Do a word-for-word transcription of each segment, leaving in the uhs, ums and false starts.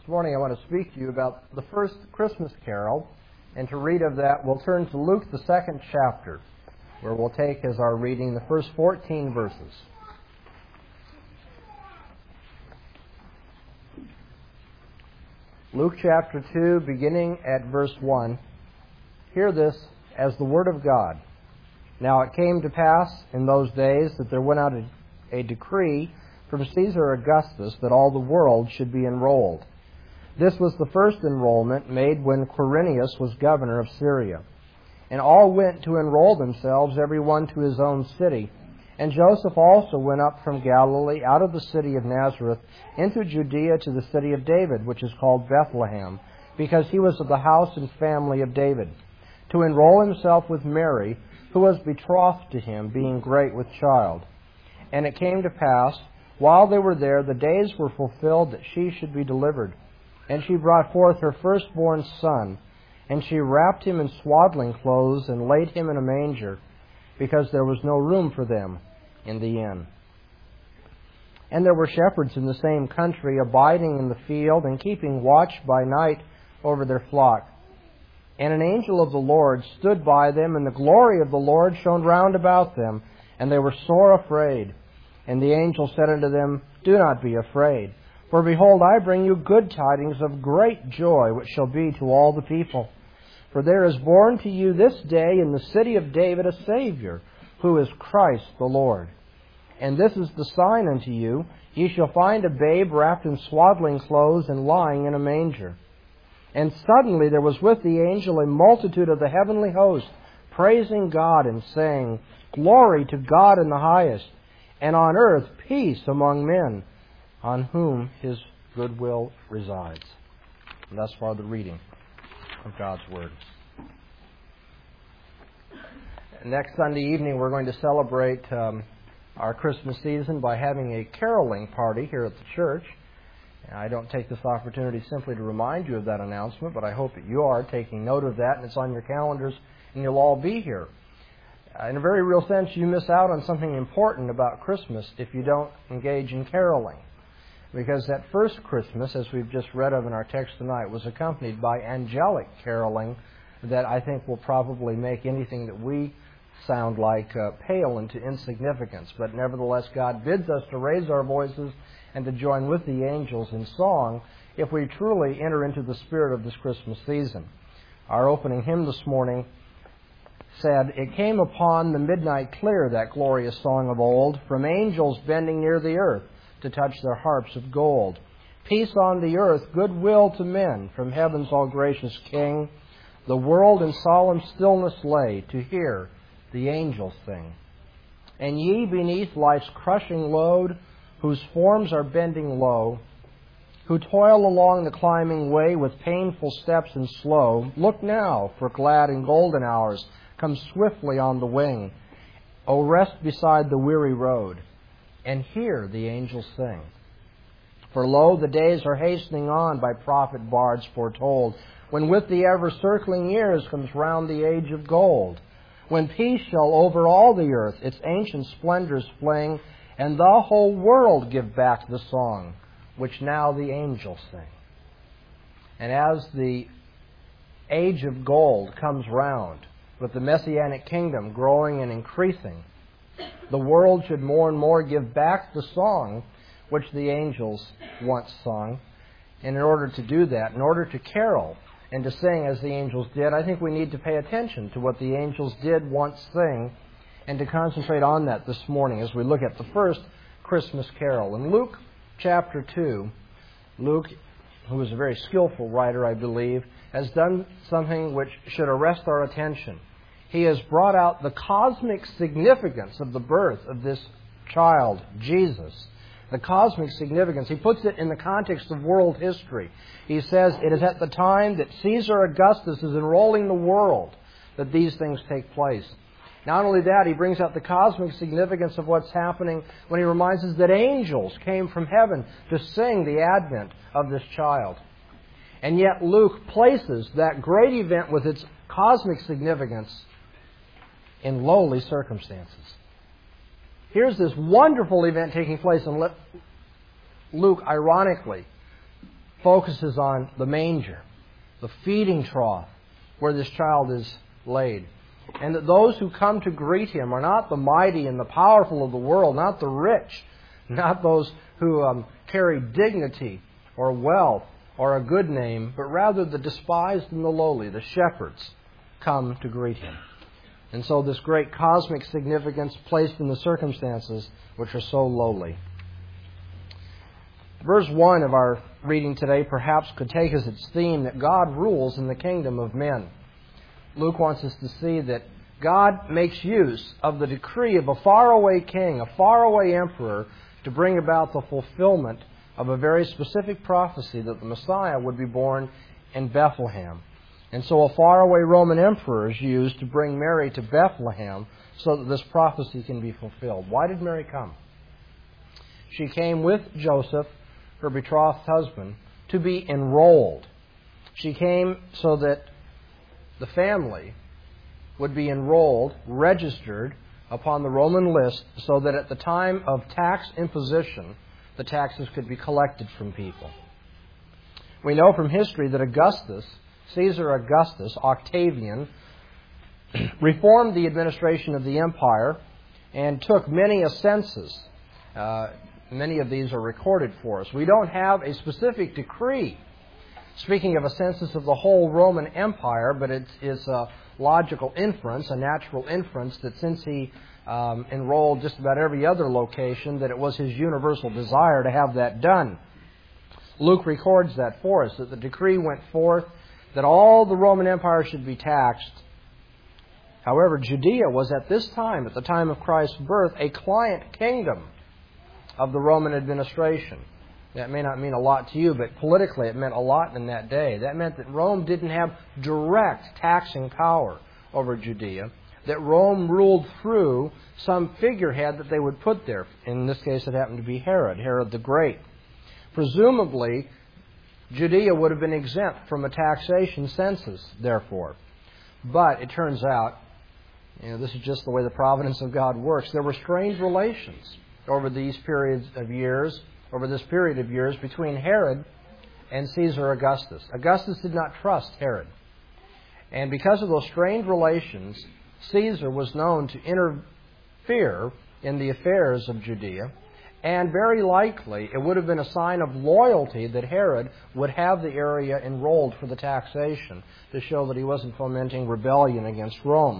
This morning I want to speak to you about the first Christmas carol, and to read of that we'll turn to Luke, the second chapter, where we'll take as our reading the first fourteen verses. Luke chapter two, beginning at verse one. Hear this as the word of God. Now it came to pass in those days that there went out a, a decree from Caesar Augustus that all the world should be enrolled. This was the first enrollment made when Quirinius was governor of Syria. And all went to enroll themselves, every one to his own city. And Joseph also went up from Galilee, out of the city of Nazareth, into Judea to the city of David, which is called Bethlehem, because he was of the house and family of David, to enroll himself with Mary, who was betrothed to him, being great with child. And it came to pass, while they were there, the days were fulfilled that she should be delivered. And she brought forth her firstborn son, and she wrapped him in swaddling clothes, and laid him in a manger, because there was no room for them in the inn. And there were shepherds in the same country, abiding in the field, and keeping watch by night over their flock. And an angel of the Lord stood by them, and the glory of the Lord shone round about them, and they were sore afraid. And the angel said unto them, Do not be afraid, for behold, I bring you good tidings of great joy, which shall be to all the people. For there is born to you this day in the city of David a Savior, who is Christ the Lord. And this is the sign unto you, ye shall find a babe wrapped in swaddling clothes, and lying in a manger. And suddenly there was with the angel a multitude of the heavenly host, praising God and saying, Glory to God in the highest, and on earth peace among men, on whom his goodwill resides. And thus far the reading of God's Word. Next Sunday evening we're going to celebrate um, our Christmas season by having a caroling party here at the church. I don't take this opportunity simply to remind you of that announcement, but I hope that you are taking note of that, and it's on your calendars, and you'll all be here. In a very real sense, you miss out on something important about Christmas if you don't engage in caroling. Because that first Christmas, as we've just read of in our text tonight, was accompanied by angelic caroling that I think will probably make anything that we sound like uh, pale into insignificance. But nevertheless, God bids us to raise our voices and to join with the angels in song if we truly enter into the spirit of this Christmas season. Our opening hymn this morning said, It came upon the midnight clear, that glorious song of old, from angels bending near the earth to touch their harps of gold. Peace on the earth, goodwill to men, from heaven's all gracious King. The world in solemn stillness lay, to hear the angels sing. And ye beneath life's crushing load, whose forms are bending low, who toil along the climbing way with painful steps and slow, look now, for glad and golden hours come swiftly on the wing. O rest beside the weary road, and hear the angels sing. For lo, the days are hastening on, by prophet bards foretold, when with the ever-circling years comes round the age of gold, when peace shall over all the earth its ancient splendors fling, and the whole world give back the song which now the angels sing. And as the age of gold comes round, with the Messianic kingdom growing and increasing, the world should more and more give back the song which the angels once sung. And in order to do that, in order to carol and to sing as the angels did, I think we need to pay attention to what the angels did once sing, and to concentrate on that this morning as we look at the first Christmas carol. In Luke chapter two, Luke, who is a very skillful writer, I believe, has done something which should arrest our attention. He has brought out the cosmic significance of the birth of this child, Jesus. The cosmic significance. He puts it in the context of world history. He says it is at the time that Caesar Augustus is enrolling the world that these things take place. Not only that, he brings out the cosmic significance of what's happening when he reminds us that angels came from heaven to sing the advent of this child. And yet Luke places that great event with its cosmic significance in lowly circumstances. Here's this wonderful event taking place, and Luke, ironically, focuses on the manger, the feeding trough where this child is laid. And that those who come to greet him are not the mighty and the powerful of the world, not the rich, not those who um, carry dignity or wealth or a good name, but rather the despised and the lowly, the shepherds, come to greet him. And so this great cosmic significance placed in the circumstances which are so lowly. Verse one of our reading today perhaps could take as its theme that God rules in the kingdom of men. Luke wants us to see that God makes use of the decree of a faraway king, a faraway emperor, to bring about the fulfillment of a very specific prophecy that the Messiah would be born in Bethlehem. And so a faraway Roman emperor is used to bring Mary to Bethlehem so that this prophecy can be fulfilled. Why did Mary come? She came with Joseph, her betrothed husband, to be enrolled. She came so that the family would be enrolled, registered upon the Roman list, so that at the time of tax imposition, the taxes could be collected from people. We know from history that Augustus, Caesar Augustus, Octavian, reformed the administration of the empire and took many a census. Uh, many of these are recorded for us. We don't have a specific decree speaking of a census of the whole Roman Empire, but it's, it's a logical inference, a natural inference, that since he um, enrolled just about every other location, that it was his universal desire to have that done. Luke records that for us, that the decree went forth that all the Roman Empire should be taxed. However, Judea was at this time, at the time of Christ's birth, a client kingdom of the Roman administration. That may not mean a lot to you, but politically it meant a lot in that day. That meant that Rome didn't have direct taxing power over Judea, that Rome ruled through some figurehead that they would put there. In this case, it happened to be Herod, Herod the Great. Presumably, Judea would have been exempt from a taxation census, therefore. But it turns out, you know, this is just the way the providence of God works. There were strained relations over these periods of years, over this period of years, between Herod and Caesar Augustus. Augustus did not trust Herod. And because of those strained relations, Caesar was known to interfere in the affairs of Judea. And very likely, it would have been a sign of loyalty that Herod would have the area enrolled for the taxation to show that he wasn't fomenting rebellion against Rome.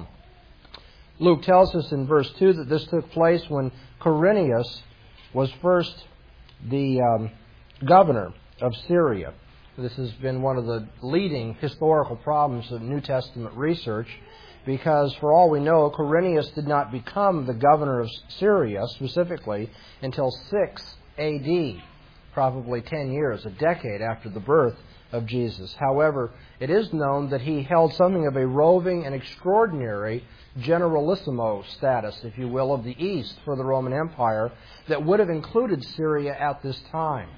Luke tells us in verse two that this took place when Quirinius was first the um, governor of Syria. This has been one of the leading historical problems of New Testament research, because for all we know, Quirinius did not become the governor of Syria specifically until six A D, probably ten years, a decade after the birth of Jesus. However, it is known that he held something of a roving and extraordinary generalissimo status, if you will, of the East for the Roman Empire that would have included Syria at this time.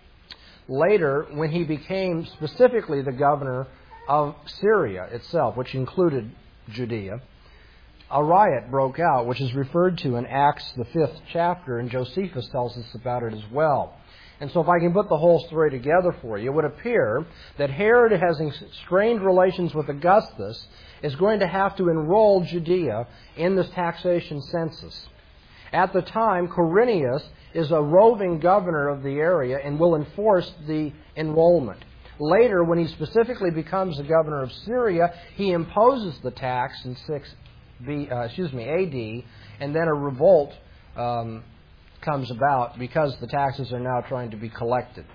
Later, when he became specifically the governor of Syria itself, which included Judea, a riot broke out, which is referred to in Acts, the fifth chapter, and Josephus tells us about it as well. And so if I can put the whole story together for you, it would appear that Herod, having strained relations with Augustus, is going to have to enroll Judea in this taxation census. At the time, Quirinius is a roving governor of the area and will enforce the enrollment. Later, when he specifically becomes the governor of Syria, he imposes the tax in six B, uh, excuse me, A D, and then a revolt um, comes about because the taxes are now trying to be collected.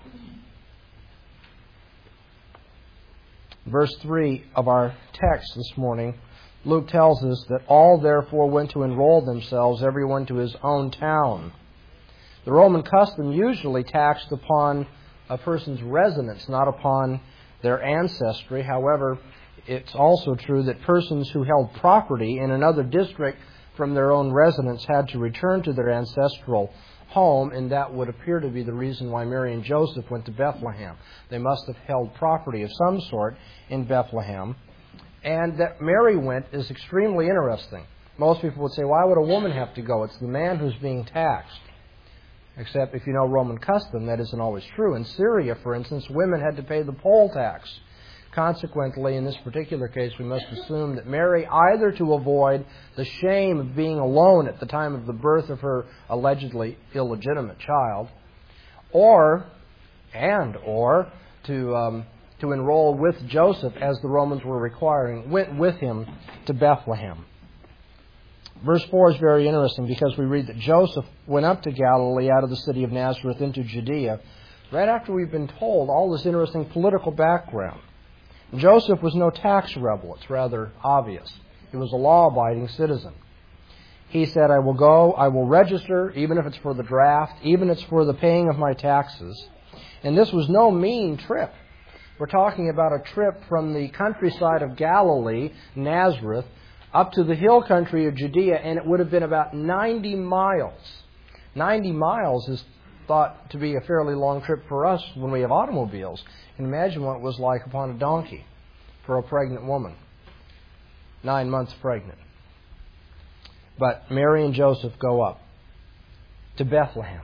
Verse three of our text this morning, Luke tells us that all therefore went to enroll themselves, everyone to his own town. The Roman custom usually taxed upon a person's residence, not upon their ancestry. However, it's also true that persons who held property in another district from their own residence had to return to their ancestral home, and that would appear to be the reason why Mary and Joseph went to Bethlehem. They must have held property of some sort in Bethlehem. And that Mary went is extremely interesting. Most people would say, why would a woman have to go? It's the man who's being taxed. Except if you know Roman custom, that isn't always true. In Syria, for instance, women had to pay the poll tax. Consequently, in this particular case, we must assume that Mary, either to avoid the shame of being alone at the time of the birth of her allegedly illegitimate child, or, and or, to um, to enroll with Joseph, as the Romans were requiring, went with him to Bethlehem. Verse four is very interesting because we read that Joseph went up to Galilee out of the city of Nazareth into Judea, right after we've been told all this interesting political background. Joseph was no tax rebel. It's rather obvious. He was a law-abiding citizen. He said, I will go, I will register, even if it's for the draft, even if it's for the paying of my taxes. And this was no mean trip. We're talking about a trip from the countryside of Galilee, Nazareth, up to the hill country of Judea, and it would have been about ninety miles. ninety miles is thought to be a fairly long trip for us when we have automobiles. And imagine what it was like upon a donkey for a pregnant woman, nine months pregnant. But Mary and Joseph go up to Bethlehem.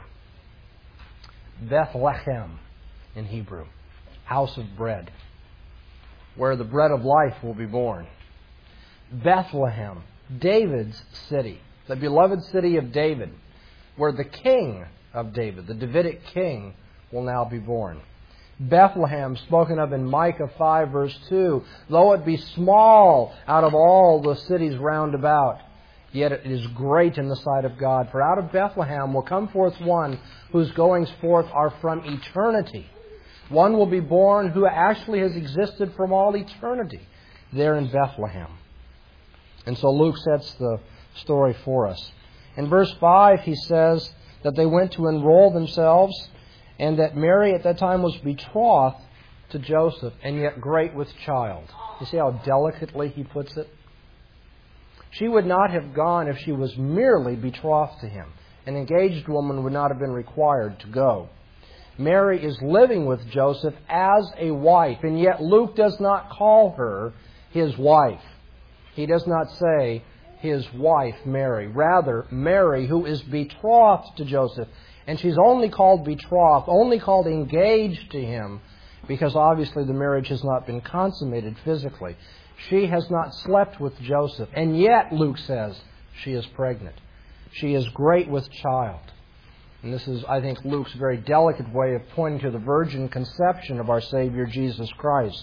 Bethlehem in Hebrew, house of bread, where the bread of life will be born. Bethlehem, David's city, the beloved city of David, where the king of David, the Davidic king, will now be born. Bethlehem, spoken of in Micah five, verse two, though it be small out of all the cities round about, yet it is great in the sight of God. For out of Bethlehem will come forth one whose goings forth are from eternity. One will be born who actually has existed from all eternity there in Bethlehem. And so Luke sets the story for us. In verse five, he says that they went to enroll themselves, and that Mary at that time was betrothed to Joseph, and yet great with child. You see how delicately he puts it? She would not have gone if she was merely betrothed to him. An engaged woman would not have been required to go. Mary is living with Joseph as a wife, and yet Luke does not call her his wife. He does not say his wife, Mary. Rather, Mary, who is betrothed to Joseph. And she's only called betrothed, only called engaged to him, because obviously the marriage has not been consummated physically. She has not slept with Joseph. And yet, Luke says, she is pregnant. She is great with child. And this is, I think, Luke's very delicate way of pointing to the virgin conception of our Savior Jesus Christ.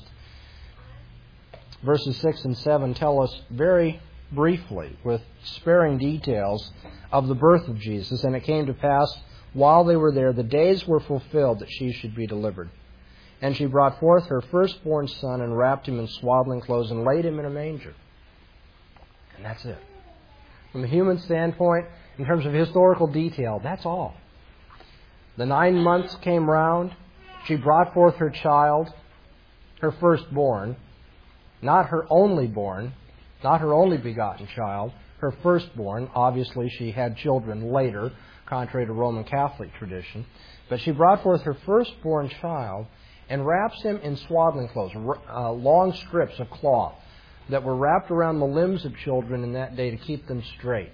Verses six and seven tell us very briefly, with sparing details, of the birth of Jesus. And it came to pass, while they were there, the days were fulfilled that she should be delivered. And she brought forth her firstborn son and wrapped him in swaddling clothes and laid him in a manger. And that's it. From a human standpoint, in terms of historical detail, that's all. The nine months came round. She brought forth her child, her firstborn, not her only born, not her only begotten child, her firstborn. Obviously, she had children later, contrary to Roman Catholic tradition. But she brought forth her firstborn child and wraps him in swaddling clothes, uh, long strips of cloth that were wrapped around the limbs of children in that day to keep them straight.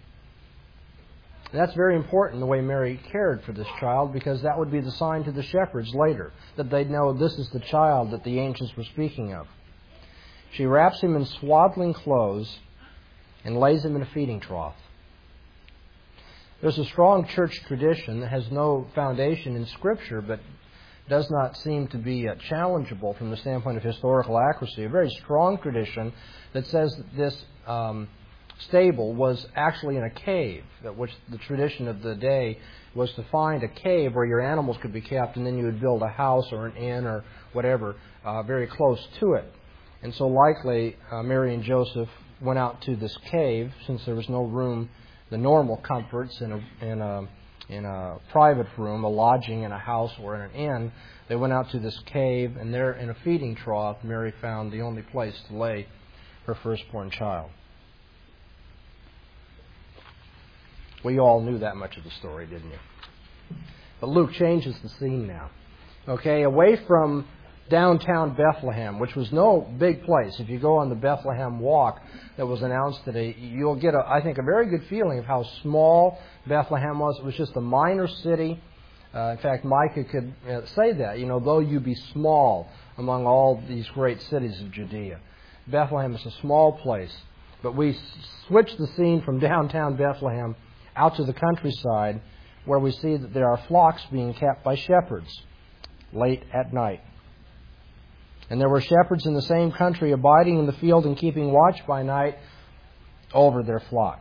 And that's very important, the way Mary cared for this child, because that would be the sign to the shepherds later, that they'd know this is the child that the ancients were speaking of. She wraps him in swaddling clothes and lays him in a feeding trough. There's a strong church tradition that has no foundation in Scripture, but does not seem to be uh, challengeable from the standpoint of historical accuracy. A very strong tradition that says that this um, stable was actually in a cave, that which the tradition of the day was to find a cave where your animals could be kept, and then you would build a house or an inn or whatever uh, very close to it. And so likely uh, Mary and Joseph went out to this cave, since there was no room, the normal comforts in a, in a, in a private room, a lodging in a house or in an inn. They went out to this cave, and there in a feeding trough, Mary found the only place to lay her firstborn child. Well, you all knew that much of the story, didn't you? But Luke changes the scene now. Okay, away from downtown Bethlehem, which was no big place. If you go on the Bethlehem Walk that was announced today, you'll get, a, I think, a very good feeling of how small Bethlehem was. It was just a minor city. Uh, in fact, Micah could uh, say that, you know, though you be small among all these great cities of Judea. Bethlehem is a small place. But we switch the scene from downtown Bethlehem out to the countryside, where we see that there are flocks being kept by shepherds late at night. And there were shepherds in the same country abiding in the field and keeping watch by night over their flock.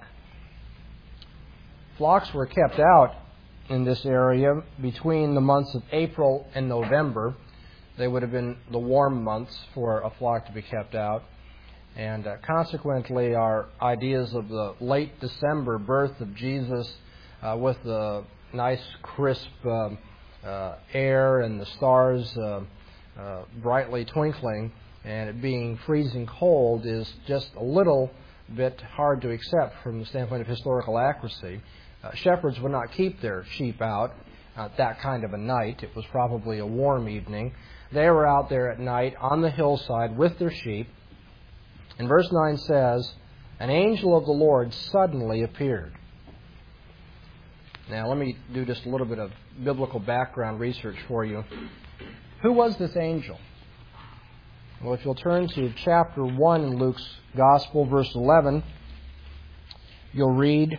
Flocks were kept out in this area between the months of April and November. They would have been the warm months for a flock to be kept out. And uh, consequently, our ideas of the late December birth of Jesus uh, with the nice, crisp uh, uh, air and the stars uh, uh, brightly twinkling and it being freezing cold is just a little bit hard to accept from the standpoint of historical accuracy. Uh, shepherds would not keep their sheep out at that kind of a night. It was probably a warm evening. They were out there at night on the hillside with their sheep. And verse nine says, an angel of the Lord suddenly appeared. Now, let me do just a little bit of biblical background research for you. Who was this angel? Well, if you'll turn to chapter one in Luke's Gospel, verse eleven, you'll read,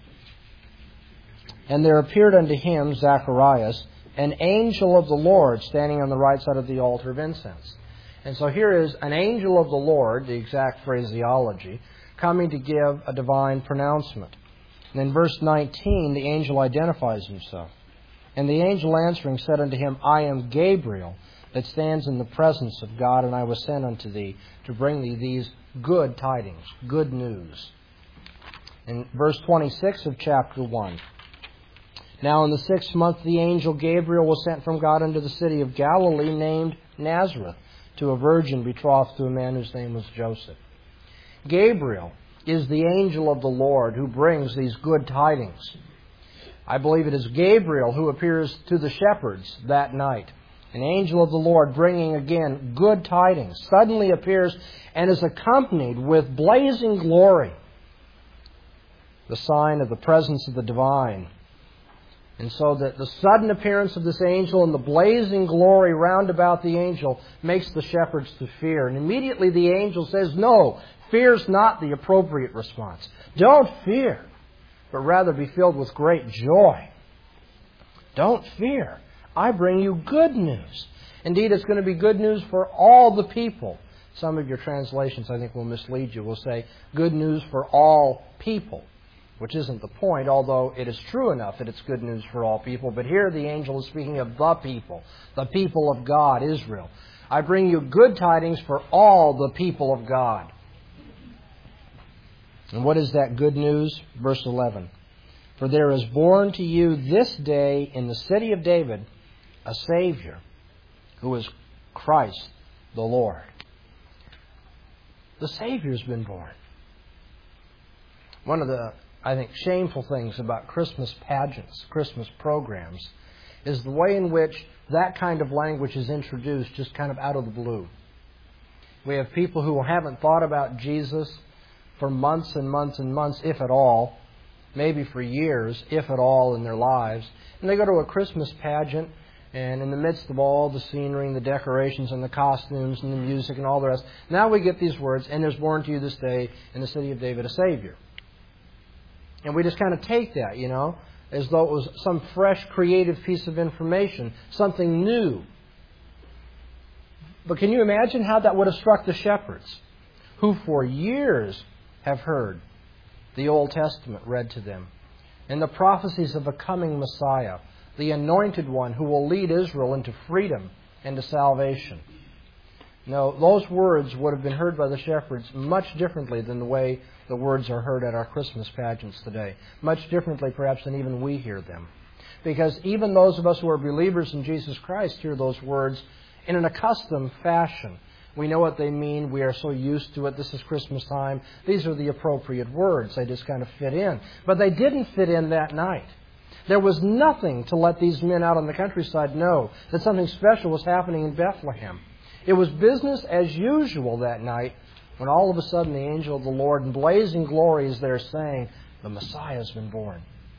and there appeared unto him, Zacharias, an angel of the Lord standing on the right side of the altar of incense. And so here is an angel of the Lord, the exact phraseology, coming to give a divine pronouncement. And in verse nineteen, the angel identifies himself. And the angel answering said unto him, I am Gabriel, that stands in the presence of God, and I was sent unto thee to bring thee these good tidings, good news. In verse twenty-six of chapter one, now in the sixth month the angel Gabriel was sent from God unto the city of Galilee named Nazareth, to a virgin betrothed to a man whose name was Joseph. Gabriel is the angel of the Lord who brings these good tidings. I believe it is Gabriel who appears to the shepherds that night. An angel of the Lord bringing again good tidings suddenly appears and is accompanied with blazing glory, the sign of the presence of the divine. And so that the sudden appearance of this angel and the blazing glory round about the angel makes the shepherds to fear. And immediately the angel says, no, fear's not the appropriate response. Don't fear, but rather be filled with great joy. Don't fear. I bring you good news. Indeed, it's going to be good news for all the people. Some of your translations, I think, will mislead you. Will say, good news for all people, which isn't the point, although it is true enough that it's good news for all people. But here the angel is speaking of the people, the people of God, Israel. I bring you good tidings for all the people of God. And what is that good news? Verse eleven. For there is born to you this day in the city of David a Savior, who is Christ the Lord. The Savior's been born. One of the I think, shameful things about Christmas pageants, Christmas programs, is the way in which that kind of language is introduced just kind of out of the blue. We have people who haven't thought about Jesus for months and months and months, if at all, maybe for years, if at all, in their lives. And they go to a Christmas pageant, and in the midst of all the scenery and the decorations and the costumes and the music and all the rest, now we get these words, and there's born to you this day in the city of David a Savior. And we just kind of take that, you know, as though it was some fresh, creative piece of information, something new. But can you imagine how that would have struck the shepherds, who for years have heard the Old Testament read to them, and the prophecies of a coming Messiah, the anointed one who will lead Israel into freedom and to salvation? No, those words would have been heard by the shepherds much differently than the way the words are heard at our Christmas pageants today. Much differently, perhaps, than even we hear them. Because even those of us who are believers in Jesus Christ hear those words in an accustomed fashion. We know what they mean. We are so used to it. This is Christmas time. These are the appropriate words. They just kind of fit in. But they didn't fit in that night. There was nothing to let these men out on the countryside know that something special was happening in Bethlehem. It was business as usual that night when all of a sudden the angel of the Lord in blazing glory is there saying, the Messiah has been born.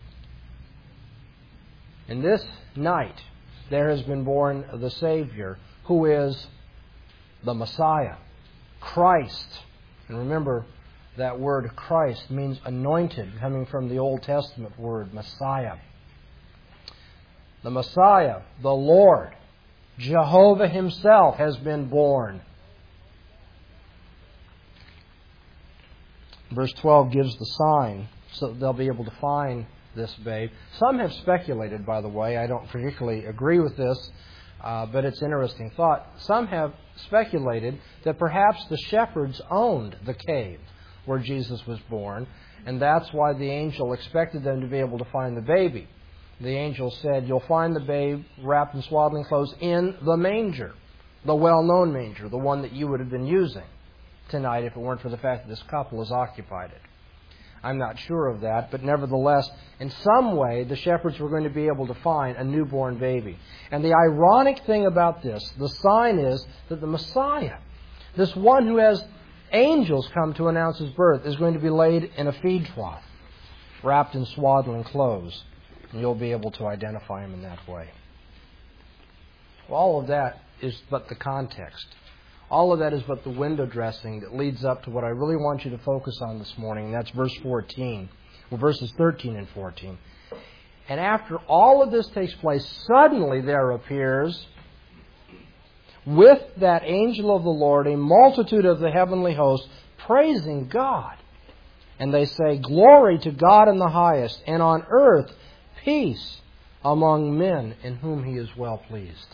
In this night, there has been born the Savior, who is the Messiah, Christ. And remember, that word Christ means anointed, coming from the Old Testament word Messiah. The Messiah, the Lord, Jehovah Himself has been born. Verse twelve gives the sign, so that they'll be able to find this babe. Some have speculated, by the way, I don't particularly agree with this, uh, but it's an interesting thought. Some have speculated that perhaps the shepherds owned the cave where Jesus was born, and that's why the angel expected them to be able to find the baby. The angel said, you'll find the babe wrapped in swaddling clothes in the manger, the well-known manger, the one that you would have been using tonight if it weren't for the fact that this couple has occupied it. I'm not sure of that, but nevertheless, in some way, the shepherds were going to be able to find a newborn baby. And the ironic thing about this, the sign is that the Messiah, this one who has angels come to announce His birth, is going to be laid in a feed trough, wrapped in swaddling clothes. And you'll be able to identify Him in that way. Well, all of that is but the context. All of that is but the window dressing that leads up to what I really want you to focus on this morning, and that's verse fourteen, well, verses thirteen and fourteen. And after all of this takes place, suddenly there appears with that angel of the Lord a multitude of the heavenly host praising God. And they say, glory to God in the highest, and on earth peace among men in whom He is well pleased.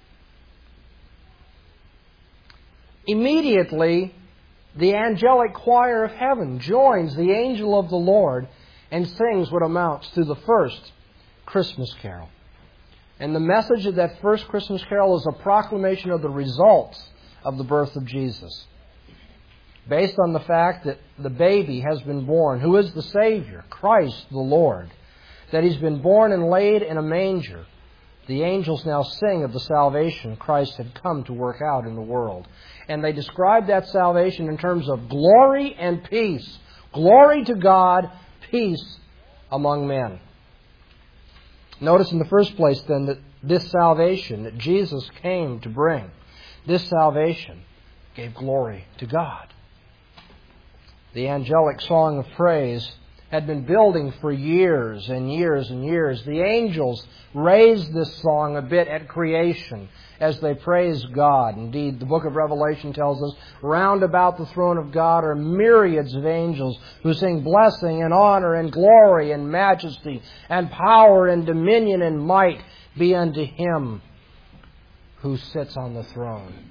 Immediately, the angelic choir of heaven joins the angel of the Lord and sings what amounts to the first Christmas carol. And the message of that first Christmas carol is a proclamation of the results of the birth of Jesus. Based on the fact that the baby has been born, who is the Savior, Christ the Lord, that He's been born and laid in a manger, the angels now sing of the salvation Christ had come to work out in the world. And they describe that salvation in terms of glory and peace. Glory to God, peace among men. Notice in the first place then that this salvation that Jesus came to bring, this salvation gave glory to God. The angelic song of praise had been building for years and years and years. The angels raised this song a bit at creation as they praised God. Indeed, the book of Revelation tells us, round about the throne of God are myriads of angels who sing blessing and honor and glory and majesty and power and dominion and might be unto Him who sits on the throne.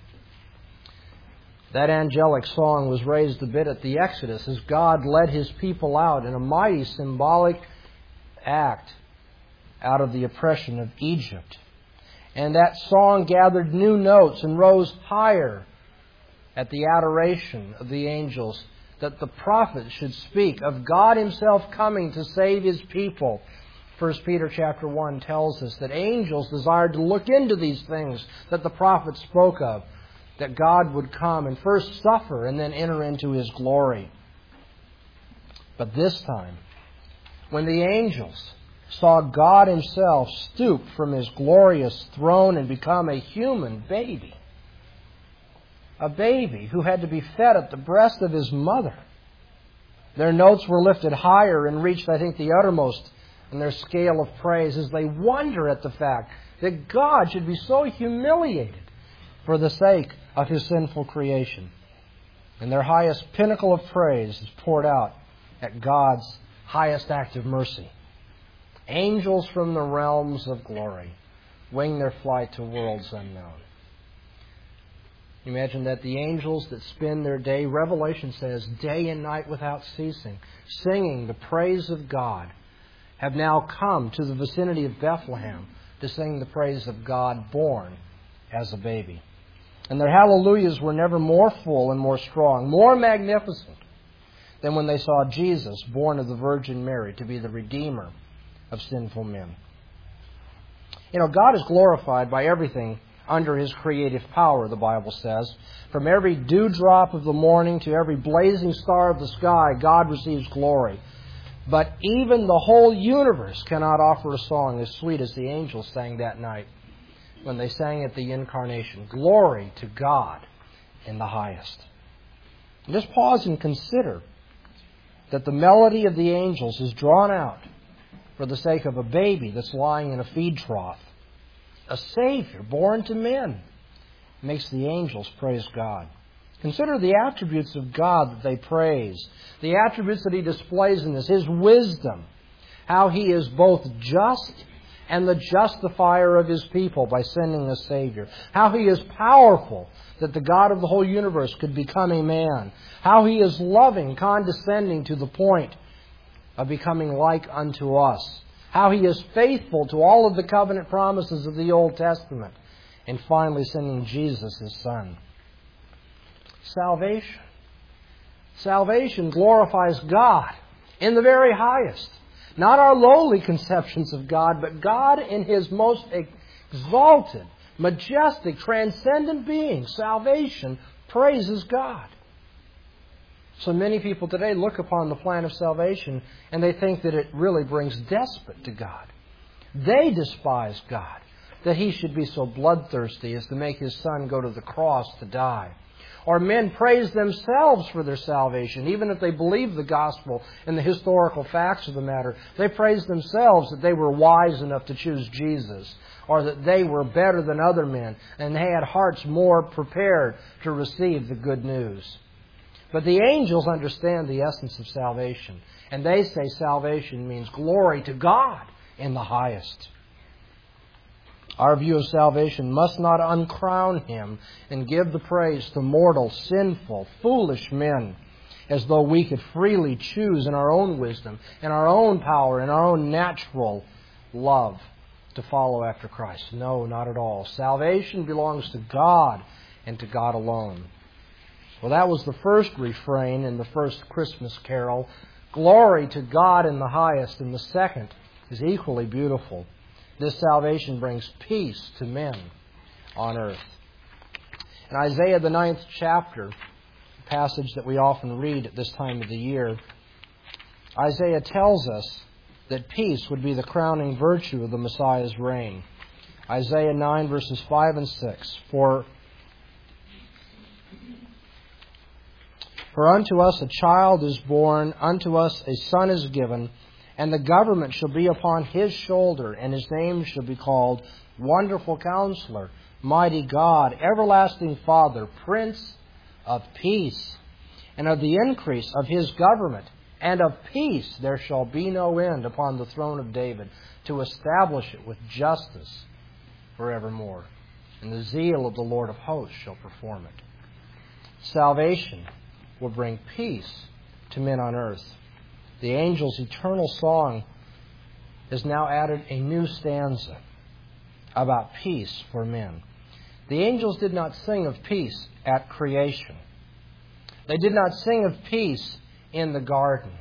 That angelic song was raised a bit at the Exodus as God led His people out in a mighty symbolic act out of the oppression of Egypt. And that song gathered new notes and rose higher at the adoration of the angels that the prophet should speak of God Himself coming to save His people. First Peter chapter one tells us that angels desired to look into these things that the prophet spoke of, that God would come and first suffer and then enter into His glory. But this time, when the angels saw God Himself stoop from His glorious throne and become a human baby, a baby who had to be fed at the breast of His mother, their notes were lifted higher and reached, I think, the uttermost in their scale of praise as they wonder at the fact that God should be so humiliated for the sake of His sinful creation. And their highest pinnacle of praise is poured out at God's highest act of mercy. Angels from the realms of glory wing their flight to worlds unknown. Imagine that the angels that spend their day, Revelation says, day and night without ceasing, singing the praise of God, have now come to the vicinity of Bethlehem to sing the praise of God born as a baby. And their hallelujahs were never more full and more strong, more magnificent than when they saw Jesus, born of the Virgin Mary, to be the Redeemer of sinful men. You know, God is glorified by everything under His creative power, the Bible says. From every dewdrop of the morning to every blazing star of the sky, God receives glory. But even the whole universe cannot offer a song as sweet as the angels sang that night when they sang at the Incarnation. Glory to God in the highest. Just pause and consider that the melody of the angels is drawn out for the sake of a baby that's lying in a feed trough. A Savior born to men makes the angels praise God. Consider the attributes of God that they praise. The attributes that He displays in this. His wisdom. How He is both just and the justifier of His people by sending a Savior. How He is powerful that the God of the whole universe could become a man. How He is loving, condescending to the point of becoming like unto us. How He is faithful to all of the covenant promises of the Old Testament. And finally sending Jesus, His Son. Salvation. Salvation glorifies God in the very highest. Not our lowly conceptions of God, but God in His most exalted, majestic, transcendent being. Salvation praises God. So many people today look upon the plan of salvation and they think that it really brings despite to God. They despise God, that He should be so bloodthirsty as to make His Son go to the cross to die. Or men praise themselves for their salvation, even if they believe the gospel and the historical facts of the matter. They praise themselves that they were wise enough to choose Jesus, or that they were better than other men, and they had hearts more prepared to receive the good news. But the angels understand the essence of salvation, and they say salvation means glory to God in the highest. Our view of salvation must not uncrown Him and give the praise to mortal, sinful, foolish men, as though we could freely choose in our own wisdom, in our own power, in our own natural love to follow after Christ. No, not at all. Salvation belongs to God and to God alone. Well, that was the first refrain in the first Christmas carol. Glory to God in the highest. And the second is equally beautiful. This salvation brings peace to men on earth. In Isaiah, the ninth chapter, a passage that we often read at this time of the year, Isaiah tells us that peace would be the crowning virtue of the Messiah's reign. Isaiah nine, verses five and six. For, For unto us a child is born, unto us a son is given, and the government shall be upon His shoulder, and His name shall be called Wonderful Counselor, Mighty God, Everlasting Father, Prince of Peace. And of the increase of His government and of peace there shall be no end upon the throne of David, to establish it with justice forevermore. And the zeal of the Lord of hosts shall perform it. Salvation will bring peace to men on earth. The angel's eternal song has now added a new stanza about peace for men. The angels did not sing of peace at creation. They did not sing of peace in the garden,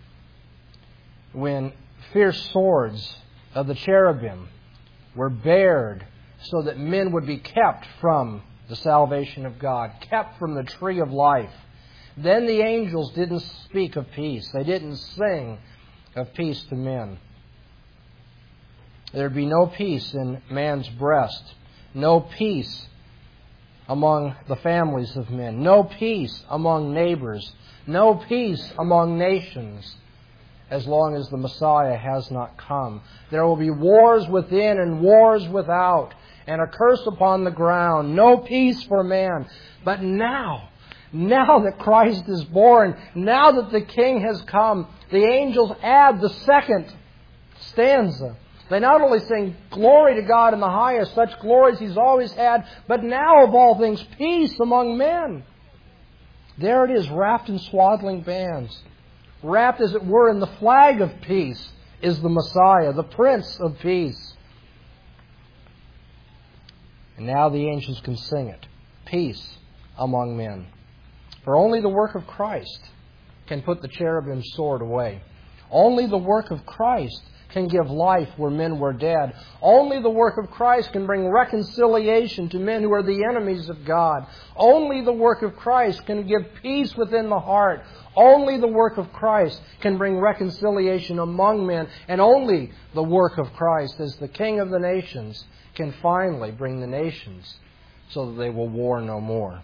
when fierce swords of the cherubim were bared so that men would be kept from the salvation of God, kept from the tree of life. Then the angels didn't speak of peace. They didn't sing of peace to men. There'd be no peace in man's breast, no peace among the families of men, no peace among neighbors, no peace among nations, as long as the Messiah has not come. There will be wars within and wars without, and a curse upon the ground, no peace for man. But now, Now that Christ is born, now that the King has come, the angels add the second stanza. They not only sing glory to God in the highest, such glories He's always had, but now of all things, peace among men. There it is, wrapped in swaddling bands. Wrapped, as it were, in the flag of peace is the Messiah, the Prince of Peace. And now the angels can sing it. Peace among men. For only the work of Christ can put the cherubim's sword away. Only the work of Christ can give life where men were dead. Only the work of Christ can bring reconciliation to men who are the enemies of God. Only the work of Christ can give peace within the heart. Only the work of Christ can bring reconciliation among men. And only the work of Christ as the King of the nations can finally bring the nations so that they will war no more.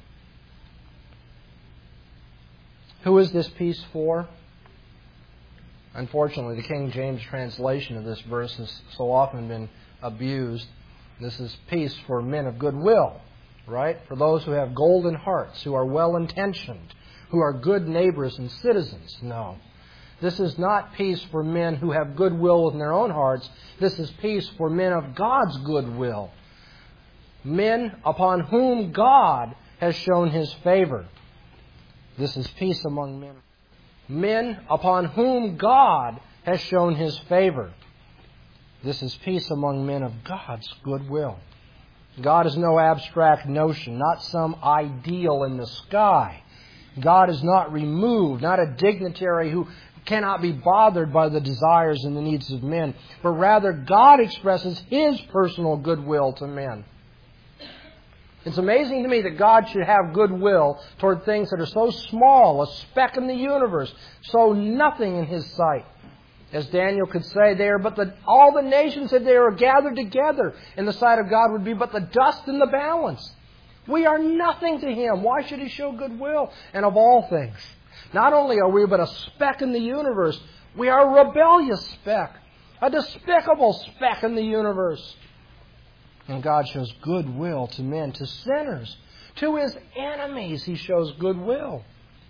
Who is this peace for? Unfortunately, the King James translation of this verse has so often been abused. This is peace for men of goodwill, right? For those who have golden hearts, who are well-intentioned, who are good neighbors and citizens. No. This is not peace for men who have goodwill within their own hearts. This is peace for men of God's goodwill. Men upon whom God has shown His favor. This is peace among men. Men upon whom God has shown His favor. This is peace among men of God's goodwill. God is no abstract notion, not some ideal in the sky. God is not removed, not a dignitary who cannot be bothered by the desires and the needs of men, but rather God expresses His personal goodwill to men. It's amazing to me that God should have goodwill toward things that are so small, a speck in the universe, so nothing in His sight. As Daniel could say, they are but the, all the nations that they are gathered together in the sight of God would be but the dust in the balance. We are nothing to Him. Why should He show goodwill? And of all things, not only are we but a speck in the universe, we are a rebellious speck, a despicable speck in the universe. And God shows goodwill to men, to sinners, to His enemies He shows goodwill.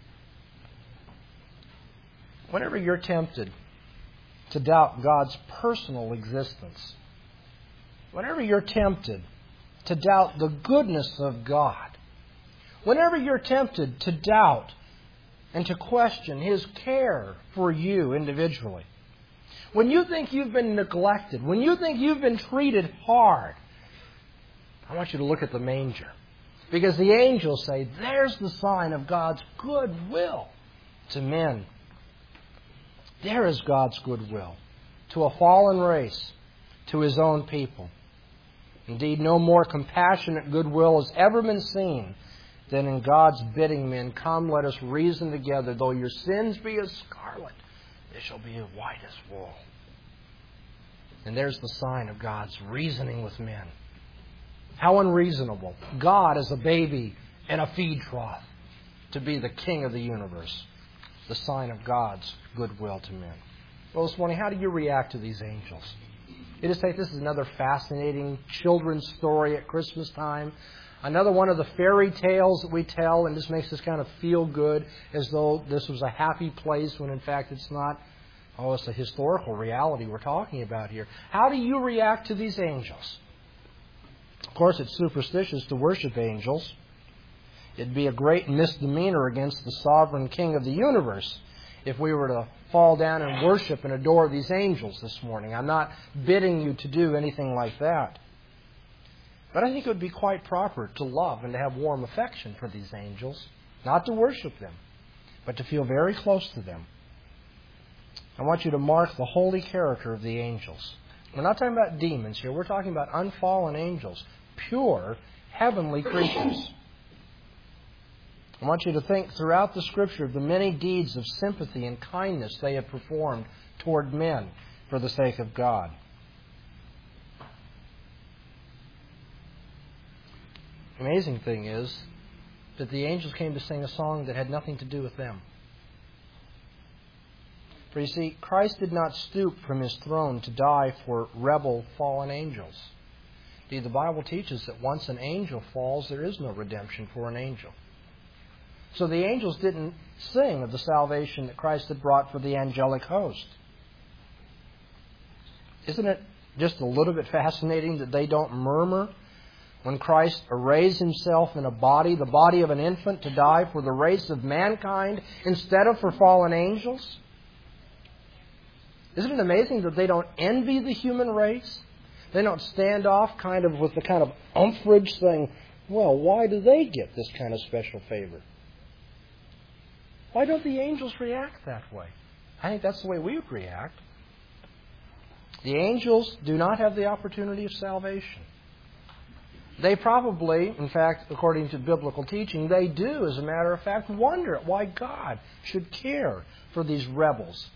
Whenever you're tempted to doubt God's personal existence, whenever you're tempted to doubt the goodness of God, whenever you're tempted to doubt and to question His care for you individually, when you think you've been neglected, when you think you've been treated hard, I want you to look at the manger. Because the angels say, there's the sign of God's goodwill to men. There is God's goodwill to a fallen race, to His own people. Indeed, no more compassionate goodwill has ever been seen than in God's bidding men, come, let us reason together. Though your sins be as scarlet, they shall be as white as wool. And there's the sign of God's reasoning with men. How unreasonable. God as a baby in a feed trough to be the King of the universe. The sign of God's goodwill to men. Well, this morning, how do you react to these angels? You just think this is another fascinating children's story at Christmas time. Another one of the fairy tales that we tell, and this makes us kind of feel good as though this was a happy place when in fact it's not. Oh, it's a historical reality we're talking about here. How do you react to these angels? Of course, it's superstitious to worship angels. It'd be a great misdemeanor against the sovereign King of the universe if we were to fall down and worship and adore these angels this morning. I'm not bidding you to do anything like that. But I think it would be quite proper to love and to have warm affection for these angels. Not to worship them, but to feel very close to them. I want you to mark the holy character of the angels. We're not talking about demons here. We're talking about unfallen angels. Pure, heavenly creatures. I want you to think throughout the Scripture of the many deeds of sympathy and kindness they have performed toward men for the sake of God. The amazing thing is that the angels came to sing a song that had nothing to do with them. For you see, Christ did not stoop from His throne to die for rebel fallen angels. Indeed, the Bible teaches that once an angel falls, there is no redemption for an angel. So the angels didn't sing of the salvation that Christ had brought for the angelic host. Isn't it just a little bit fascinating that they don't murmur when Christ arrays Himself in a body, the body of an infant, to die for the race of mankind instead of for fallen angels? Isn't it amazing that they don't envy the human race? They don't stand off kind of with the kind of umbrage saying, well, why do they get this kind of special favor? Why don't the angels react that way? I think that's the way we would react. The angels do not have the opportunity of salvation. They probably, in fact, according to biblical teaching, they do, as a matter of fact, wonder at why God should care for these rebels.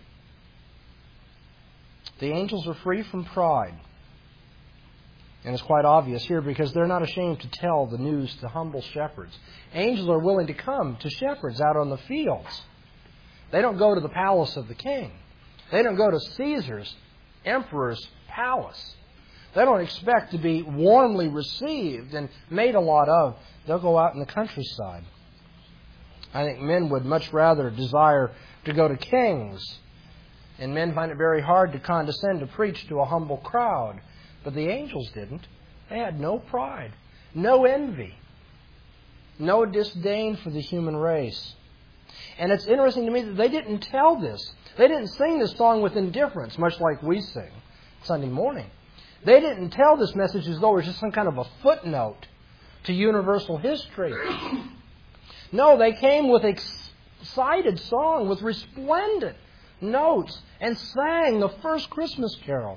The angels are free from pride. And it's quite obvious here because they're not ashamed to tell the news to humble shepherds. Angels are willing to come to shepherds out on the fields. They don't go to the palace of the king. They don't go to Caesar's, emperor's palace. They don't expect to be warmly received and made a lot of. They'll go out in the countryside. I think men would much rather desire to go to kings. And men find it very hard to condescend to preach to a humble crowd. But the angels didn't. They had no pride, no envy, no disdain for the human race. And it's interesting to me that they didn't tell this. They didn't sing this song with indifference, much like we sing Sunday morning. They didn't tell this message as though it was just some kind of a footnote to universal history. No, they came with excited song, with resplendent notes, and sang the first Christmas carol.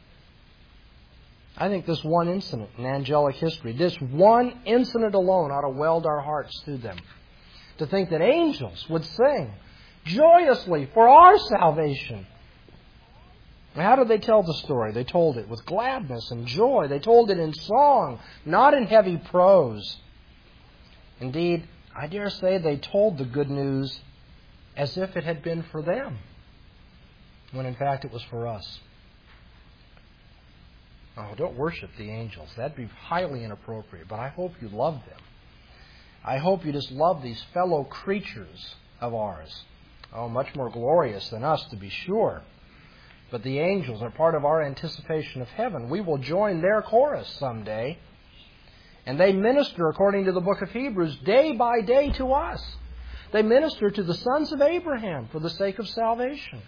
I think this one incident in angelic history, this one incident alone ought to weld our hearts to them. To think that angels would sing joyously for our salvation. How did they tell the story? They told it with gladness and joy. They told it in song, not in heavy prose. Indeed, I dare say they told the good news as if it had been for them, when in fact it was for us. Oh, don't worship the angels. That'd be highly inappropriate, but I hope you love them. I hope you just love these fellow creatures of ours. Oh, much more glorious than us, to be sure. But the angels are part of our anticipation of heaven. We will join their chorus someday. And they minister, according to the book of Hebrews, day by day to us. They minister to the sons of Abraham for the sake of salvation.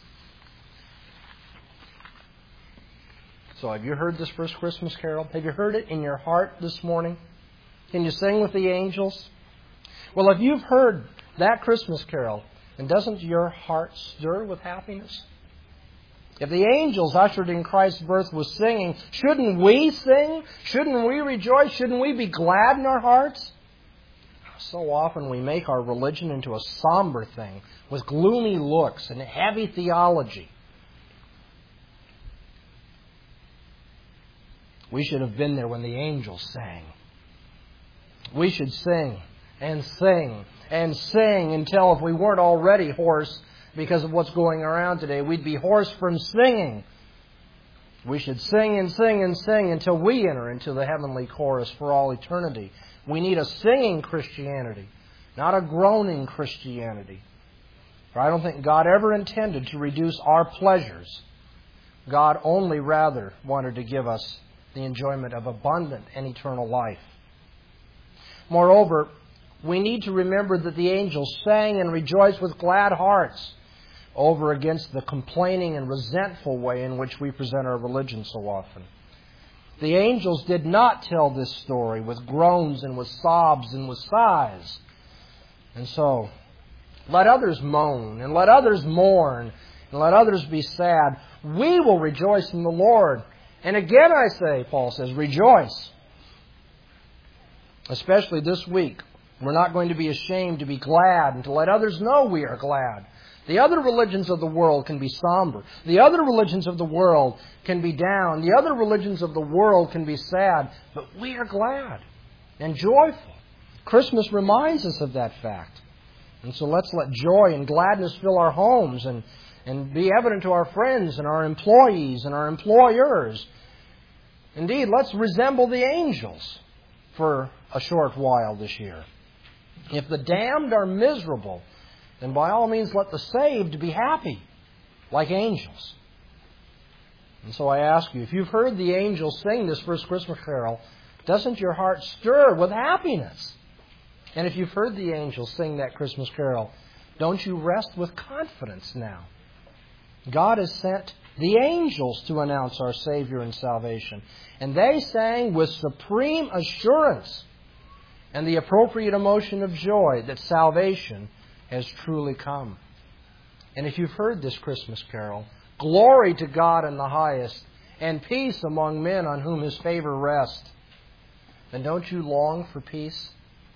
So have you heard this first Christmas carol? Have you heard it in your heart this morning? Can you sing with the angels? Well, if you've heard that Christmas carol, then doesn't your heart stir with happiness? If the angels ushered in Christ's birth was singing, shouldn't we sing? Shouldn't we rejoice? Shouldn't we be glad in our hearts? So often we make our religion into a somber thing with gloomy looks and heavy theology. We should have been there when the angels sang. We should sing and sing and sing until, if we weren't already hoarse because of what's going around today, we'd be hoarse from singing. We should sing and sing and sing until we enter into the heavenly chorus for all eternity. We need a singing Christianity, not a groaning Christianity. For I don't think God ever intended to reduce our pleasures. God only rather wanted to give us the enjoyment of abundant and eternal life. Moreover, we need to remember that the angels sang and rejoiced with glad hearts over against the complaining and resentful way in which we present our religion so often. The angels did not tell this story with groans and with sobs and with sighs. And so, let others moan and let others mourn and let others be sad. We will rejoice in the Lord. And again I say, Paul says, rejoice. Especially this week. We're not going to be ashamed to be glad and to let others know we are glad. The other religions of the world can be somber. The other religions of the world can be down. The other religions of the world can be sad. But we are glad and joyful. Christmas reminds us of that fact. And so let's let joy and gladness fill our homes and, and be evident to our friends and our employees and our employers. Indeed, let's resemble the angels for a short while this year. If the damned are miserable, then by all means let the saved be happy, like angels. And so I ask you, if you've heard the angels sing this first Christmas carol, doesn't your heart stir with happiness? And if you've heard the angels sing that Christmas carol, don't you rest with confidence now? God has sent the angels to announce our Savior and salvation. And they sang with supreme assurance and the appropriate emotion of joy that salvation has truly come. And if you've heard this Christmas carol, Glory to God in the highest, and peace among men on whom His favor rests. Then don't you long for peace?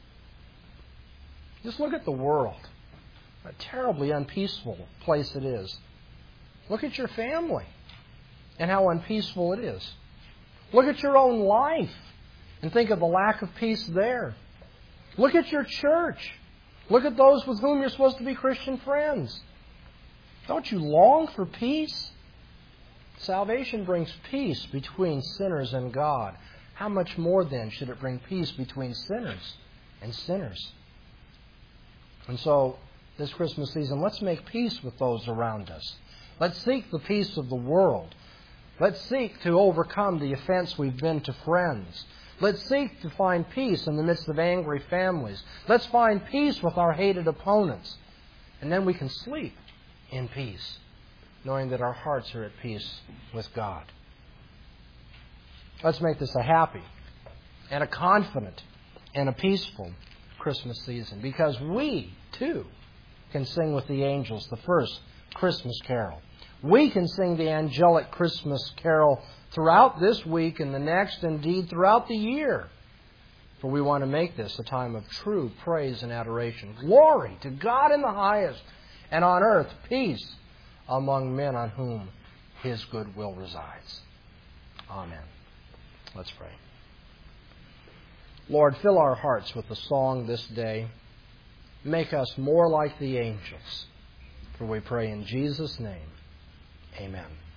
Just look at the world. A terribly unpeaceful place it is. Look at your family and how unpeaceful it is. Look at your own life and think of the lack of peace there. Look at your church. Look at those with whom you're supposed to be Christian friends. Don't you long for peace? Salvation brings peace between sinners and God. How much more then should it bring peace between sinners and sinners? And so, this Christmas season, let's make peace with those around us. Let's seek the peace of the world. Let's seek to overcome the offense we've been to friends. Let's seek to find peace in the midst of angry families. Let's find peace with our hated opponents. And then we can sleep in peace, knowing that our hearts are at peace with God. Let's make this a happy and a confident and a peaceful Christmas season, because we, too, can sing with the angels the first Christmas carol. We can sing the angelic Christmas carol throughout this week and the next, indeed throughout the year. For we want to make this a time of true praise and adoration. Glory to God in the highest, and on earth peace among men on whom His goodwill resides. Amen. Let's pray. Lord, fill our hearts with the song this day. Make us more like the angels. For we pray in Jesus' name. Amen.